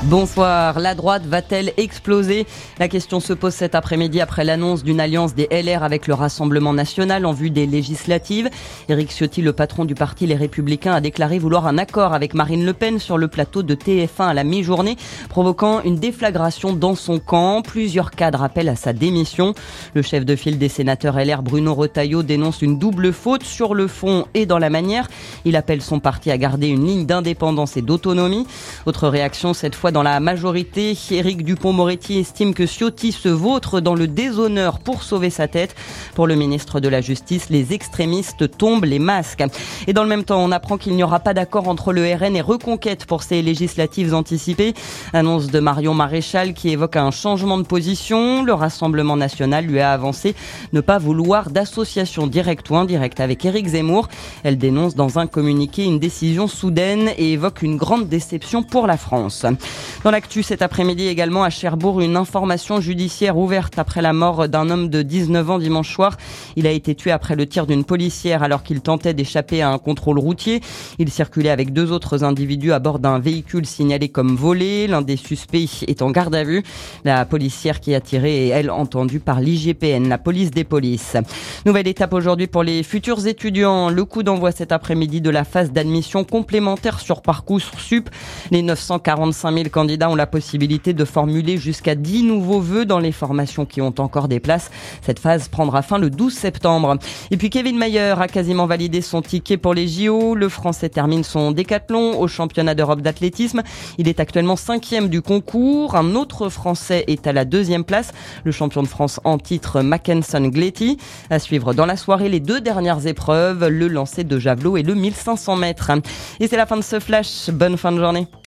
Bonsoir, la droite va-t-elle exploser ? La question se pose cet après-midi après l'annonce d'une alliance des LR avec le Rassemblement national en vue des législatives. Éric Ciotti, le patron du parti Les Républicains, a déclaré vouloir un accord avec Marine Le Pen sur le plateau de TF1 à la mi-journée, provoquant une déflagration dans son camp. Plusieurs cadres appellent à sa démission. Le chef de file des sénateurs LR, Bruno Retailleau, dénonce une double faute sur le fond et dans la manière. Il appelle son parti à garder une ligne d'indépendance et d'autonomie. Autre réaction, cette fois dans la majorité, Éric Dupond-Moretti estime que Ciotti se vautre dans le déshonneur pour sauver sa tête. Pour le ministre de la Justice, les extrémistes tombent les masques. Et dans le même temps, on apprend qu'il n'y aura pas d'accord entre le RN et Reconquête pour ces législatives anticipées. Annonce de Marion Maréchal qui évoque un changement de position. Le Rassemblement national lui a avancé ne pas vouloir d'association directe ou indirecte avec Éric Zemmour. Elle dénonce dans un communiqué une décision soudaine et évoque une grande déception pour la France. Dans l'actu cet après-midi également à Cherbourg, une information judiciaire ouverte après la mort d'un homme de 19 ans dimanche soir. Il a été tué après le tir d'une policière alors qu'il tentait d'échapper à un contrôle routier. Il circulait avec deux autres individus à bord d'un véhicule signalé comme volé. L'un des suspects est en garde à vue. La policière qui a tiré est, elle, entendue par l'IGPN, la police des polices. Nouvelle étape aujourd'hui pour les futurs étudiants. Le coup d'envoi cet après-midi de la phase d'admission complémentaire sur Parcoursup. Les 945 000 candidats ont la possibilité de formuler jusqu'à 10 nouveaux vœux dans les formations qui ont encore des places. Cette phase prendra fin le 12 septembre. Et puis Kevin Mayer a quasiment validé son ticket pour les JO. Le Français termine son décathlon au championnat d'Europe d'athlétisme. Il est actuellement 5e du concours. Un autre Français est à la 2e place, le champion de France en titre Mackenson Gletti. À suivre dans la soirée les deux dernières épreuves, le lancer de javelot et le 1500 mètres. Et c'est la fin de ce flash. Bonne fin de journée.